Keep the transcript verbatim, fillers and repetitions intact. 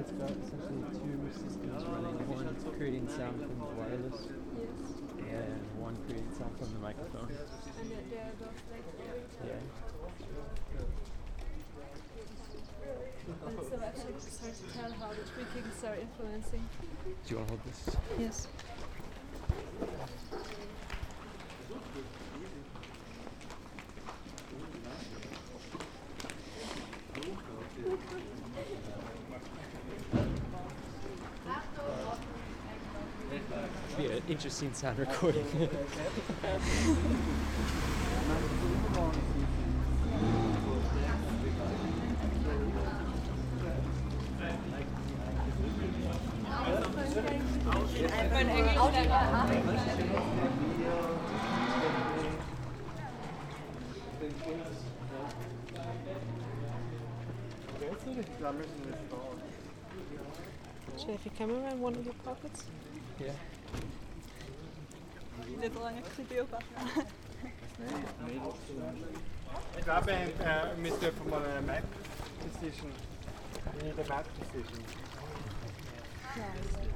it's got essentially two systems running. One creating sound from the wireless, Yes. and one creating sound from the microphone. And they they are both like Yeah. and it's so actually it's hard to tell how the tweakings are influencing. Do you want to hold this? Yes. Be an interesting sound recording. So if your camera in one of your pockets? Yeah. Det drønger ikke bare. Grab uh, Mister from a map position. We need a map position. Yeah.